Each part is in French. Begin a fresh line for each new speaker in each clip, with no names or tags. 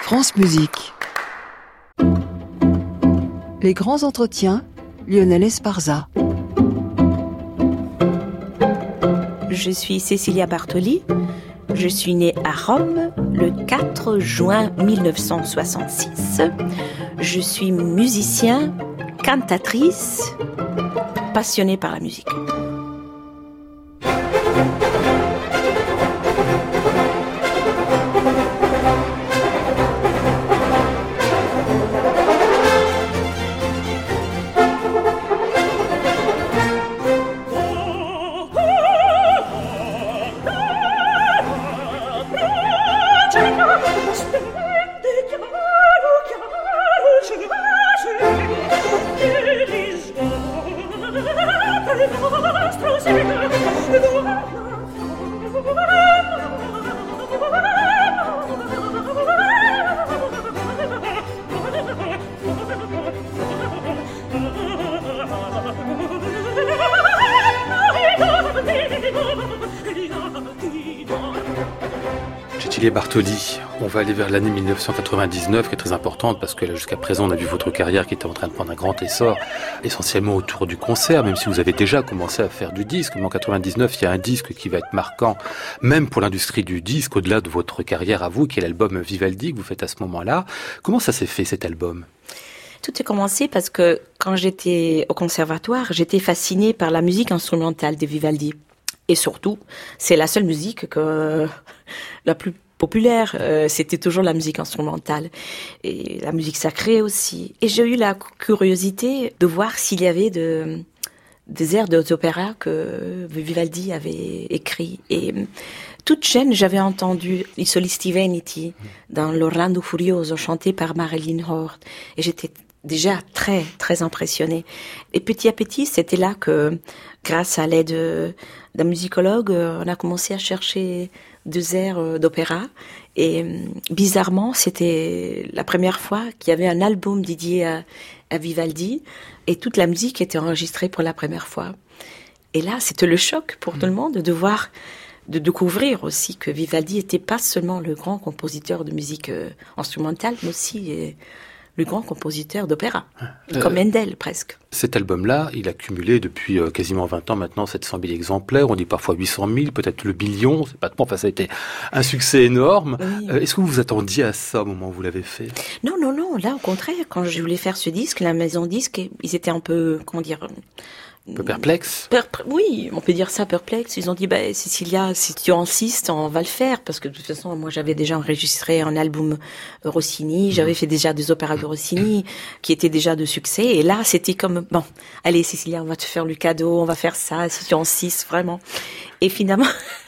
France Musique. Les grands entretiens, Lionel Esparza.
Je suis Cecilia Bartoli. Je suis née à Rome le 4 juin 1966. Je suis musicien, cantatrice, passionnée par la musique.
Cecilia Bartoli, on va aller vers l'année 1999 qui est très importante parce que là, jusqu'à présent on a vu votre carrière qui était en train de prendre un grand essor, essentiellement autour du concert, même si vous avez déjà commencé à faire du disque. Mais en 99, il y a un disque qui va être marquant, même pour l'industrie du disque, au-delà de votre carrière à vous, qui est l'album Vivaldi que vous faites à ce moment-là. Comment ça s'est fait cet album ?
Tout a commencé parce que quand j'étais au conservatoire, j'étais fascinée par la musique instrumentale de Vivaldi. Et surtout, c'est la seule musique la plus populaire, c'était toujours la musique instrumentale et la musique sacrée aussi. Et j'ai eu la curiosité de voir s'il y avait des airs d'opéra que Vivaldi avait écrit. Et toute jeune, j'avais entendu I Solisti Veneti dans l'Orlando Furioso chanté par Marilyn Hort. Et j'étais déjà très, très impressionnée. Et petit à petit, c'était là que, grâce à l'aide d'un musicologue, on a commencé à chercher des airs d'opéra. Et bizarrement, c'était la première fois qu'il y avait un album dédié à Vivaldi. Et toute la musique était enregistrée pour la première fois. Et là, c'était le choc pour tout le monde de découvrir aussi que Vivaldi n'était pas seulement le grand compositeur de musique instrumentale, mais aussi le grand compositeur d'opéra, comme Handel presque.
Cet album-là, il a cumulé depuis quasiment 20 ans maintenant 700 000 exemplaires, on dit parfois 800 000, peut-être le million, c'est pas, enfin ça a été un succès énorme. Oui. Est-ce que vous vous attendiez à ça au moment où vous l'avez fait ?
Non, là au contraire, quand je voulais faire ce disque, la maison disque, ils étaient un peu,
un peu perplexe.
Oui, on peut dire ça, perplexe. Ils ont dit, Cecilia, si tu insistes, on va le faire. Parce que de toute façon, moi, j'avais déjà enregistré un album Rossini. J'avais fait déjà des opéras de Rossini qui étaient déjà de succès. Et là, c'était comme, bon, allez, Cecilia, on va te faire le cadeau, on va faire ça, si tu insistes, vraiment. Et finalement...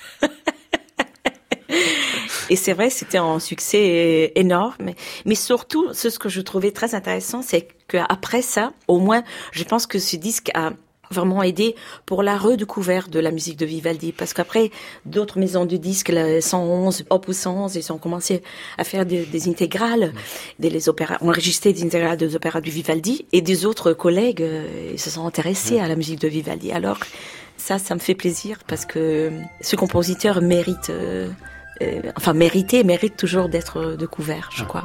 Et c'est vrai, c'était un succès énorme. Mais surtout, ce que je trouvais très intéressant, c'est qu'après ça, au moins, je pense que ce disque a vraiment aidé pour la redécouverte de la musique de Vivaldi. Parce qu'après, d'autres maisons de disques, la 111, Opus 111, ils ont commencé à faire des intégrales, des opéras, enregistré des intégrales des opéras de Vivaldi. Et des autres collègues, ils se sont intéressés à la musique de Vivaldi. Alors, ça me fait plaisir parce que ce compositeur mérite toujours d'être découvert, je crois.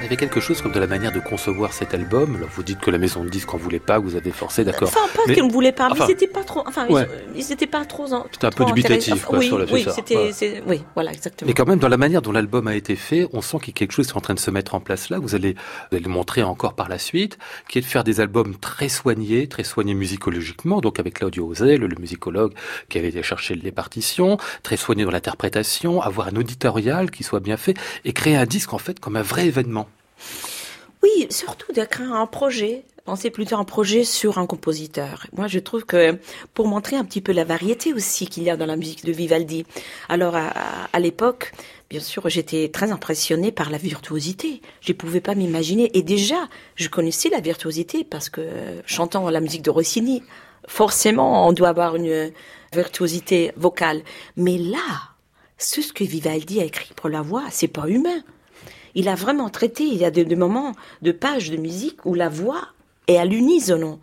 avait quelque chose comme de la manière de concevoir cet album. Alors vous dites que la maison de disques en voulait pas, que vous avez forcé, d'accord.
Enfin, pas qu'ils ne voulaient pas, mais ils n'étaient pas trop.
Ouais.
Ils n'étaient pas trop.
C'était un peu dubitatif, quoi,
oui,
sur la
oui,
ça.
oui, voilà, exactement.
Mais quand même, dans la manière dont l'album a été fait, on sent qu'il y a quelque chose qui est en train de se mettre en place là. Vous allez le montrer encore par la suite, qui est de faire des albums très soignés musicologiquement, donc avec Claudio Osel, le musicologue qui avait été chercher les partitions, très soigné dans l'interprétation, avoir un auditorial qui soit bien fait et créer un disque en fait comme un vrai événement.
Oui, surtout de créer un projet. Penser plutôt un projet sur un compositeur. Moi, je trouve que pour montrer un petit peu la variété aussi qu'il y a dans la musique de Vivaldi. Alors, à l'époque, bien sûr, j'étais très impressionnée par la virtuosité. Je ne pouvais pas m'imaginer. Et déjà, je connaissais la virtuosité parce que chantant la musique de Rossini, forcément, on doit avoir une virtuosité vocale. Mais là, ce que Vivaldi a écrit pour la voix, c'est pas humain. Il a vraiment traité, il y a des moments de pages de musique où la voix est à l'unisson,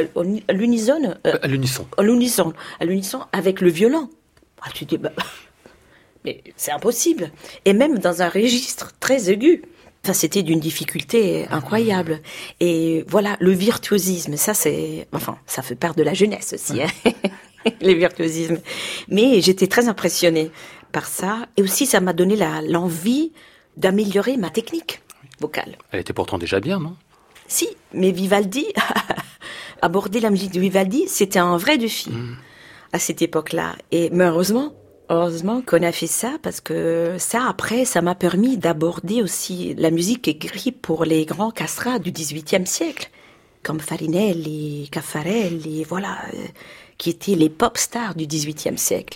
avec le violon. Ah, tu dis, mais c'est impossible. Et même dans un registre très aigu. Enfin, c'était d'une difficulté incroyable. Et voilà, le virtuosisme, ça fait part de la jeunesse aussi, hein, le virtuosisme. Mais j'étais très impressionnée par ça. Et aussi, ça m'a donné l'envie d'améliorer ma technique vocale.
Elle était pourtant déjà bien, non ?
Si, mais Vivaldi, aborder la musique de Vivaldi, c'était un vrai défi à cette époque-là. Mais heureusement qu'on a fait ça, parce que ça, après, ça m'a permis d'aborder aussi la musique écrite pour les grands castrats du XVIIIe siècle, comme Farinelli, Caffarelli, voilà, qui étaient les pop stars du XVIIIe siècle.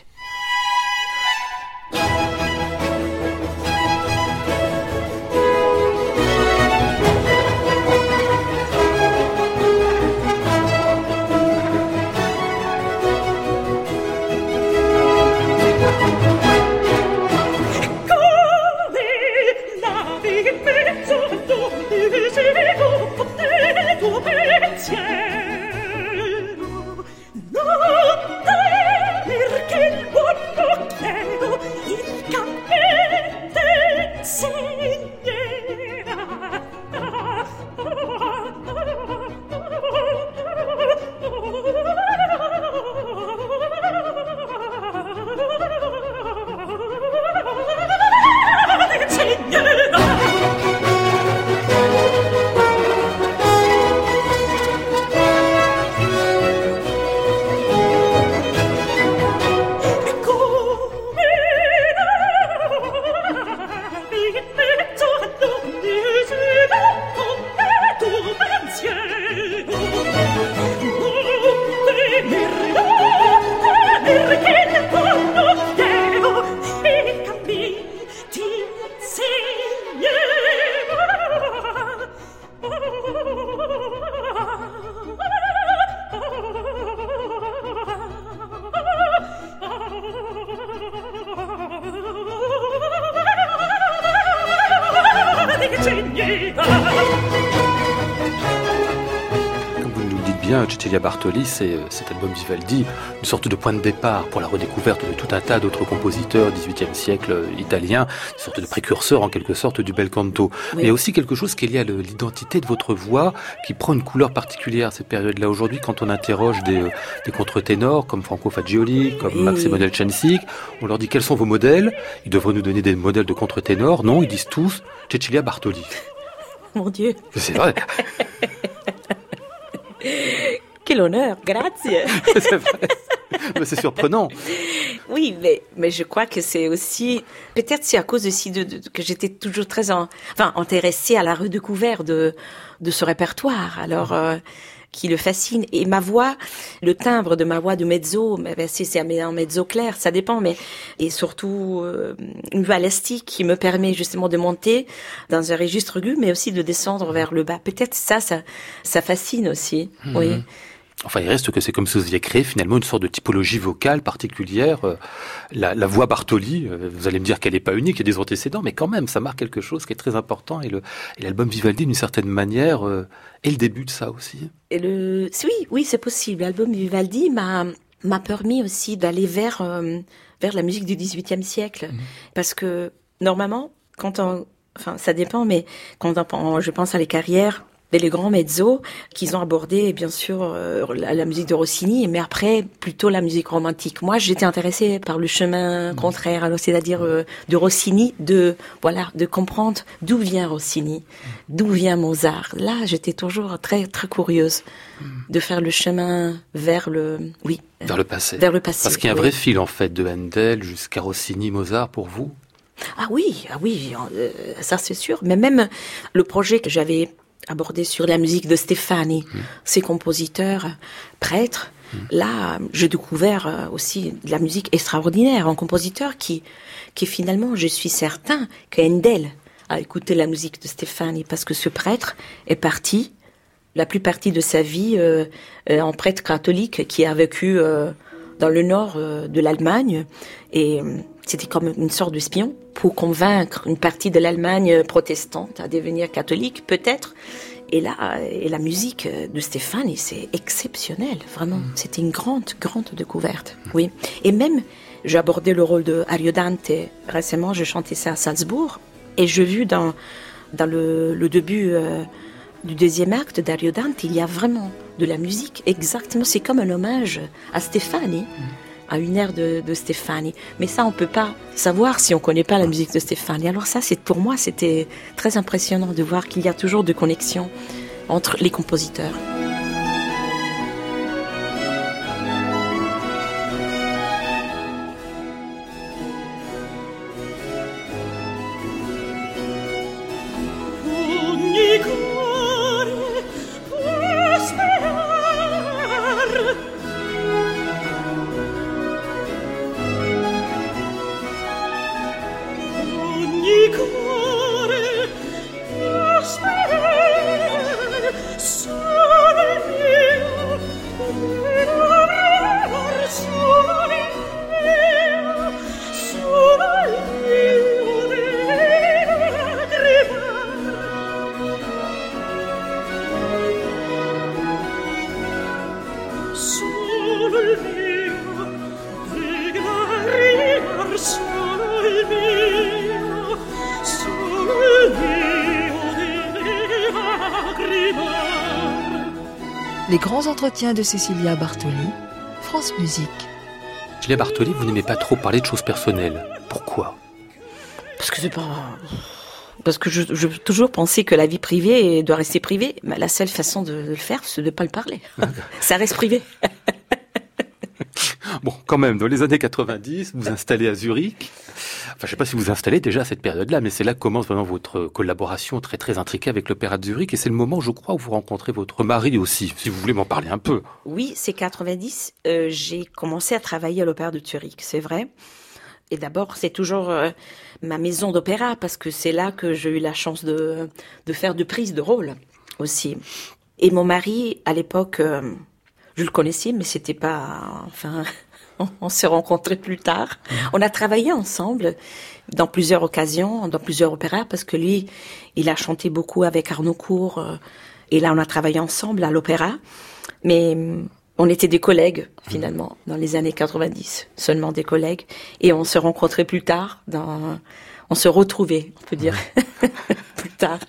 Cecilia Bartoli, c'est cet album Vivaldi, une sorte de point de départ pour la redécouverte de tout un tas d'autres compositeurs du XVIIIe siècle italiens, une sorte de précurseur en quelque sorte du bel canto. Oui. Mais il y a aussi quelque chose qui est lié à l'identité de votre voix, qui prend une couleur particulière à cette période-là. Aujourd'hui, quand on interroge des contre-ténors comme Franco Fagioli, comme Max Emanuel Cencic, on leur dit quels sont vos modèles. Ils devraient nous donner des modèles de contre-ténors. Non, ils disent tous Cecilia Bartoli.
Mon Dieu.
C'est vrai.
Quel honneur, grazie.
C'est vrai. Mais c'est surprenant.
Oui, mais je crois que c'est aussi, peut-être c'est à cause aussi que j'étais toujours très intéressée à la redécouverte de ce répertoire. Alors, qui le fascine. Et ma voix, le timbre de ma voix de mezzo, c'est un mezzo clair, ça dépend, et surtout une voix élastique qui me permet justement de monter dans un registre aigu, mais aussi de descendre vers le bas. Peut-être ça fascine aussi, oui.
Enfin, il reste que c'est comme si vous aviez créé finalement une sorte de typologie vocale particulière. La voix Bartoli, vous allez me dire qu'elle n'est pas unique, il y a des antécédents, mais quand même, ça marque quelque chose qui est très important. Et l'album Vivaldi, d'une certaine manière, est le début de ça aussi.
Oui, c'est possible. L'album Vivaldi m'a permis aussi d'aller vers la musique du XVIIIe siècle. Parce que, normalement, quand on enfin ça dépend, mais je pense à les carrières les grands mezzos qu'ils ont abordé, bien sûr, la musique de Rossini, mais après, plutôt la musique romantique. Moi, j'étais intéressée par le chemin contraire, alors c'est-à-dire de Rossini, de comprendre d'où vient Rossini, d'où vient Mozart. Là, j'étais toujours très, très curieuse de faire le chemin vers le passé. Vers le passé.
Parce qu'il y a un vrai fil, en fait, de Handel jusqu'à Rossini, Mozart, pour vous?
Ah oui, ça c'est sûr. Mais même le projet que j'avais abordé sur la musique de Steffani, ces compositeurs, prêtres. Là, j'ai découvert aussi de la musique extraordinaire, un compositeur qui finalement, je suis certain que Handel a écouté la musique de Steffani, parce que ce prêtre est parti, la plus partie de sa vie, en prêtre catholique qui a vécu dans le nord de l'Allemagne, et c'était comme une sorte d'espion pour convaincre une partie de l'Allemagne protestante à devenir catholique, peut-être. Et la musique de Steffani, c'est exceptionnel, vraiment. C'était une grande, grande découverte. Oui. Et même, j'ai abordé le rôle de Ariodante. Récemment, je chantais ça à Salzbourg. Et j'ai vu dans le début du deuxième acte d'Ariodante, il y a vraiment de la musique. Exactement. C'est comme un hommage à Steffani. À une ère de Steffani. Mais ça, on peut pas savoir si on connaît pas la musique de Steffani. Alors ça, pour moi, c'était très impressionnant de voir qu'il y a toujours de connexions entre les compositeurs.
Les grands entretiens de Cécilia Bartoli, France Musique.
Cécilia Bartoli, vous n'aimez pas trop parler de choses personnelles. Pourquoi?
Parce que je toujours pensé que la vie privée doit rester privée. Mais la seule façon de le faire, c'est de ne pas le parler. Ça reste privé.
Bon, quand même, dans les années 90, vous vous installez à Zurich. Enfin, je ne sais pas si vous vous installez déjà à cette période-là, mais c'est là que commence vraiment votre collaboration très très intriquée avec l'Opéra de Zurich. Et c'est le moment, je crois, où vous rencontrez votre mari aussi, si vous voulez m'en parler un peu.
Oui, c'est 90. J'ai commencé à travailler à l'Opéra de Zurich, c'est vrai. Et d'abord, c'est toujours ma maison d'opéra, parce que c'est là que j'ai eu la chance de faire de prise de rôle aussi. Et mon mari, à l'époque, je le connaissais, mais c'était pas... Enfin, on s'est rencontrés plus tard. On a travaillé ensemble dans plusieurs occasions, dans plusieurs opéras, parce que lui, il a chanté beaucoup avec Harnoncourt. Et là, on a travaillé ensemble à l'opéra. Mais on était des collègues, finalement, dans les années 90. Seulement des collègues. Et on se rencontrait plus tard. On se retrouvait, on peut dire, plus tard.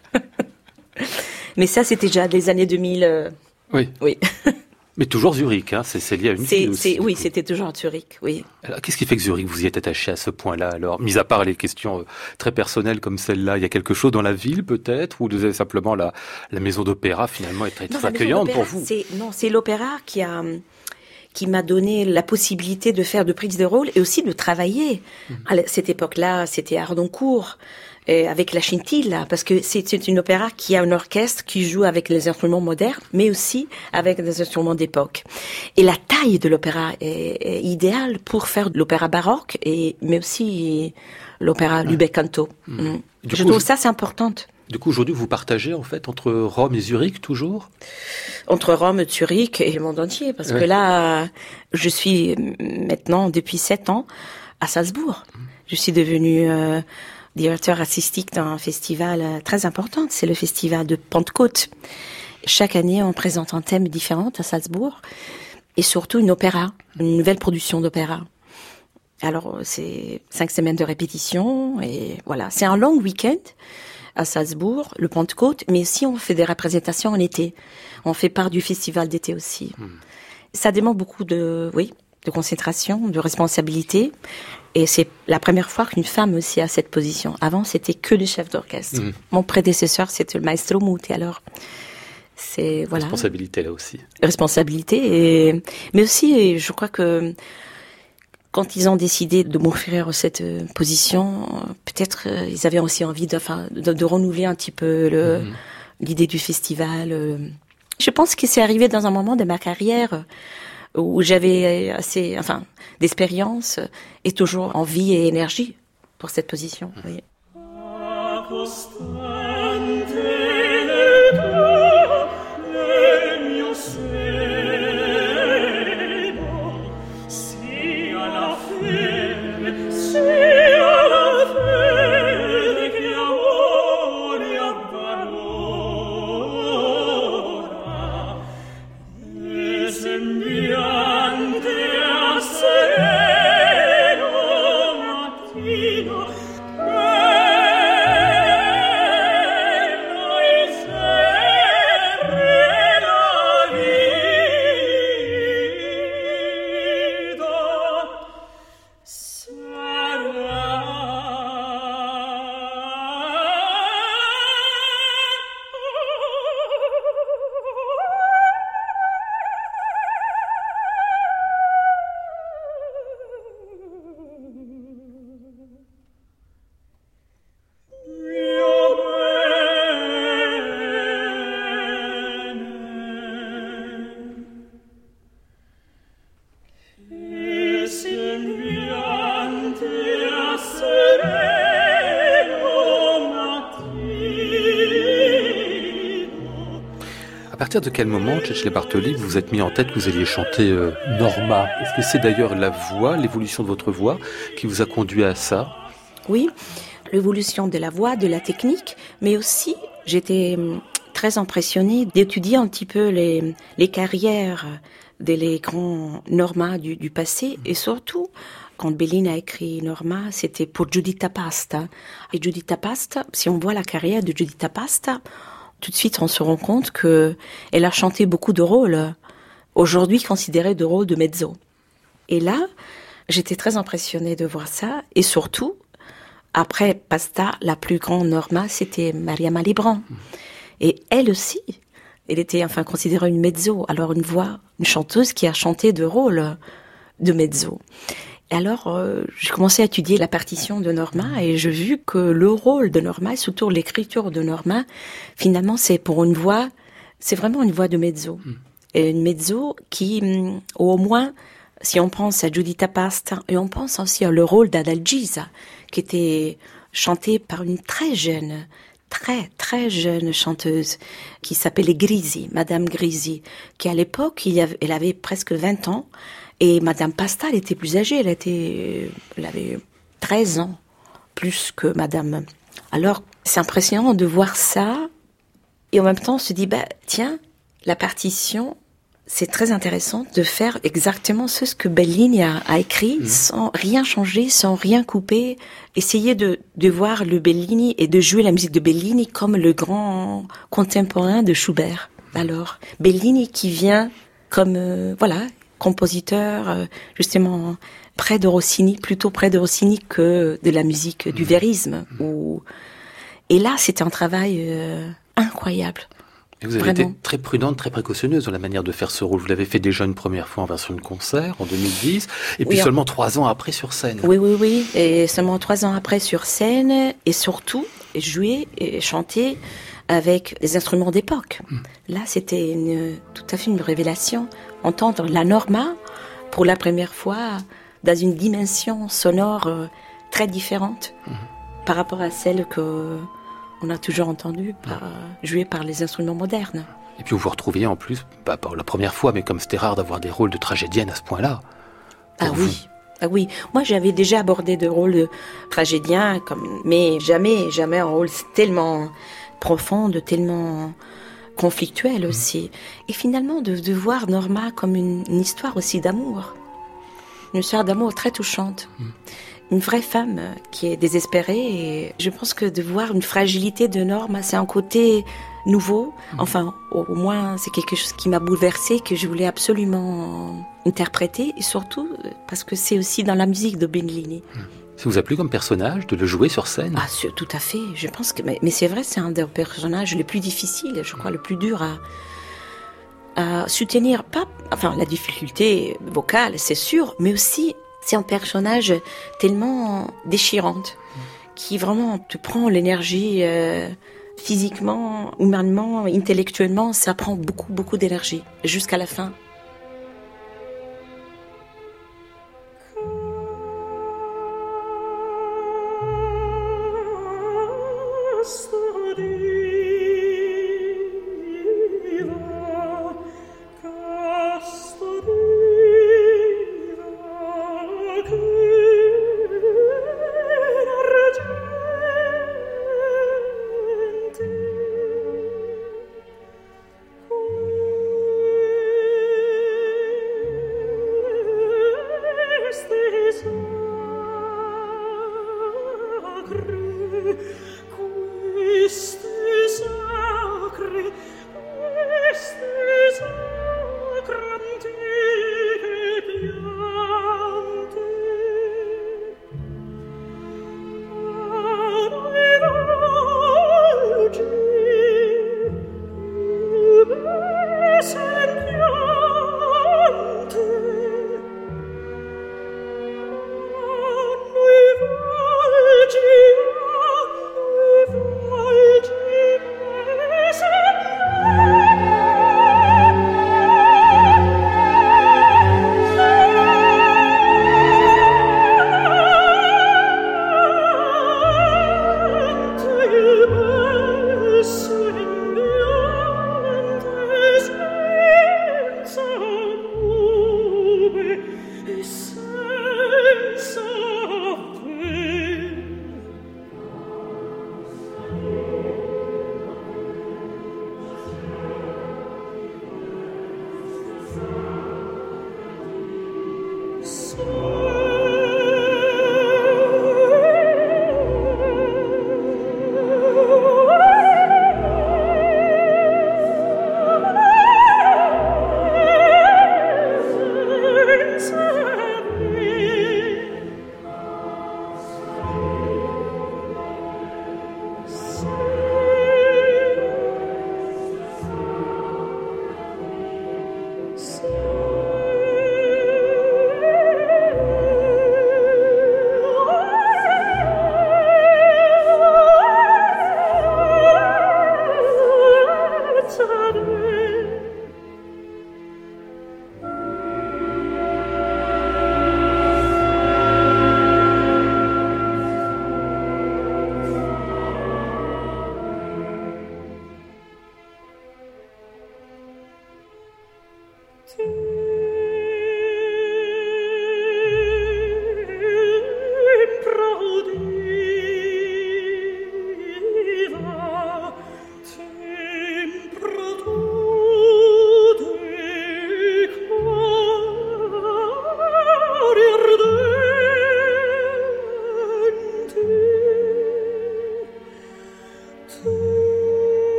Mais ça, c'était déjà des années 2000.
Oui. Mais toujours Zurich, hein, c'est lié à une ville aussi.
Oui, c'était toujours à Zurich, oui.
Alors, qu'est-ce qui fait que Zurich, vous y êtes attaché à ce point-là, alors? Mis à part les questions très personnelles comme celle-là, il y a quelque chose dans la ville, peut-être? Ou simplement la maison d'opéra, finalement, est très accueillante pour vous?
C'est l'opéra qui m'a donné la possibilité de faire de prise de rôle et aussi de travailler. À cette époque-là, c'était à Harnoncourt. Avec la scintilla, parce que c'est une opéra qui a un orchestre qui joue avec les instruments modernes, mais aussi avec des instruments d'époque. Et la taille de l'opéra est idéale pour faire de l'opéra baroque, mais aussi l'opéra Lübeck Canto. Je trouve ça, c'est important.
Du coup, aujourd'hui, vous partagez, en fait, entre Rome et Zurich, toujours?
Entre Rome, Zurich et le monde entier, parce que là, je suis maintenant, depuis 7 ans, à Salzbourg. Je suis devenue... directeur artistique d'un festival très important, c'est le festival de Pentecôte. Chaque année, on présente un thème différent à Salzbourg, et surtout une nouvelle production d'opéra. Alors, c'est 5 semaines de répétition, et voilà. C'est un long week-end, à Salzbourg, le Pentecôte, mais aussi on fait des représentations en été. On fait part du festival d'été aussi. Ça demande beaucoup de concentration, de responsabilité. Et c'est la première fois qu'une femme aussi a cette position. Avant, c'était que le chef d'orchestre. Mon prédécesseur, c'était le maestro Muti. Alors, c'est, voilà.
Responsabilité, là aussi.
Responsabilité. Mais aussi, je crois que quand ils ont décidé de m'offrir cette position, peut-être ils avaient aussi envie de renouveler un petit peu l'idée du festival. Je pense que c'est arrivé dans un moment de ma carrière où j'avais assez, d'expérience et toujours envie et énergie pour cette position. Oui.
À partir de quel moment, Cecile Bartoli, vous vous êtes mis en tête que vous alliez chanter Norma? Est-ce que c'est d'ailleurs la voix, l'évolution de votre voix, qui vous a conduit à ça?
Oui, l'évolution de la voix, de la technique, mais aussi j'étais très impressionnée d'étudier un petit peu les carrières des grands Norma du passé, et surtout quand Bellini a écrit Norma, c'était pour Giuditta Pasta. Et Giuditta Pasta, si on voit la carrière de Giuditta Pasta, tout de suite, on se rend compte que elle a chanté beaucoup de rôles, aujourd'hui considérés de rôles de mezzo. Et là, j'étais très impressionnée de voir ça. Et surtout, après Pasta, la plus grande Norma, c'était Maria Malibran. Et elle aussi, elle était considérée une mezzo. Alors une chanteuse qui a chanté de rôles de mezzo. Et alors, j'ai commencé à étudier la partition de Norma et j'ai vu que le rôle de Norma, et surtout l'écriture de Norma, finalement, c'est vraiment une voix de mezzo. Et une mezzo qui, au moins, si on pense à Giuditta Pasta, et on pense aussi à le rôle d'Adalgisa, qui était chanté par une très jeune chanteuse, qui s'appelait Grisi, Madame Grisi, qui à l'époque, elle avait presque 20 ans, et Madame Pasta, elle était plus âgée, elle avait 13 ans, plus que Madame. Alors, c'est impressionnant de voir ça, et en même temps, on se dit, tiens, la partition, c'est très intéressant de faire exactement ce que Bellini a écrit, sans rien changer, sans rien couper, essayer de voir le Bellini et de jouer la musique de Bellini comme le grand contemporain de Schubert. Alors, Bellini qui vient comme, compositeur, justement, plutôt près de Rossini que de la musique du vérisme. Et là, c'était un travail incroyable.
Et vous avez été très prudente, très précautionneuse dans la manière de faire ce rôle. Vous l'avez fait déjà une première fois en version de concert, en 2010, et puis seulement 3 ans après sur scène. Oui.
Et seulement 3 ans après sur scène, et surtout, jouer et chanter avec des instruments d'époque. Là, c'était tout à fait une révélation. Entendre la Norma, pour la première fois, dans une dimension sonore très différente par rapport à celle qu'on a toujours entendue jouée par les instruments modernes.
Et puis vous vous retrouviez en plus, pas la première fois, mais comme c'était rare d'avoir des rôles de tragédienne à ce point-là.
Ah oui. Moi, j'avais déjà abordé de rôles de tragédien, mais jamais un rôle tellement profond, tellement conflictuel aussi. Et finalement, de voir Norma comme une histoire aussi d'amour. Une histoire d'amour très touchante. une vraie femme qui est désespérée. Et je pense que de voir une fragilité de Norme, c'est un côté nouveau. Enfin, au moins, c'est quelque chose qui m'a bouleversée, que je voulais absolument interpréter. Et surtout, parce que c'est aussi dans la musique de Bellini.
Ça vous a plu comme personnage de le jouer sur scène?
Ah, tout à fait. Je pense que, mais c'est vrai, c'est un des personnages les plus difficiles, je crois, le plus dur à soutenir. Pas, enfin, la difficulté vocale, c'est sûr, mais aussi, c'est un personnage tellement déchirante, qui vraiment te prend l'énergie physiquement, humainement, intellectuellement, ça prend beaucoup, beaucoup d'énergie, jusqu'à la fin.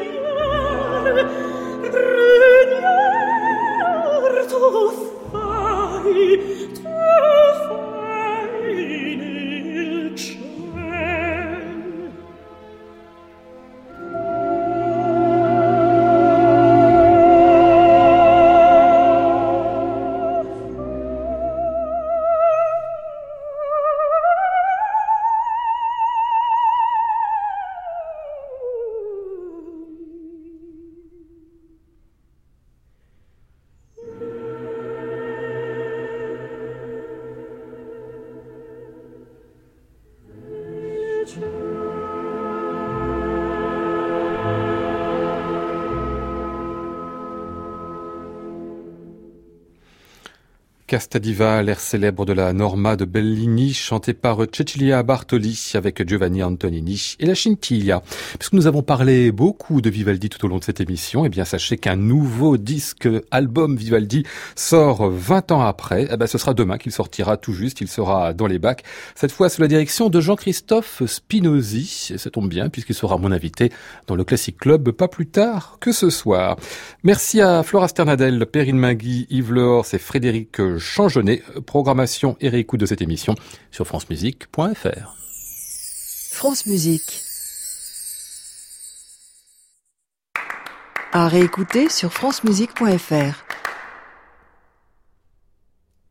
Oh
Casta diva, l'air célèbre de la Norma de Bellini, chanté par Cecilia Bartoli avec Giovanni Antonini et la Scintilla. Puisque nous avons parlé beaucoup de Vivaldi tout au long de cette émission, eh bien sachez qu'un nouveau disque album Vivaldi sort 20 ans après. Ce sera demain qu'il sortira tout juste, il sera dans les bacs. Cette fois sous la direction de Jean-Christophe Spinozzi. Et ça tombe bien puisqu'il sera mon invité dans le Classic Club pas plus tard que ce soir. Merci à Flora Sternadel, Perrine Magui, Yves Lehors et Frédéric Changenet. Programmation et réécoute de cette émission sur francemusique.fr.
France Musique. À réécouter sur francemusique.fr.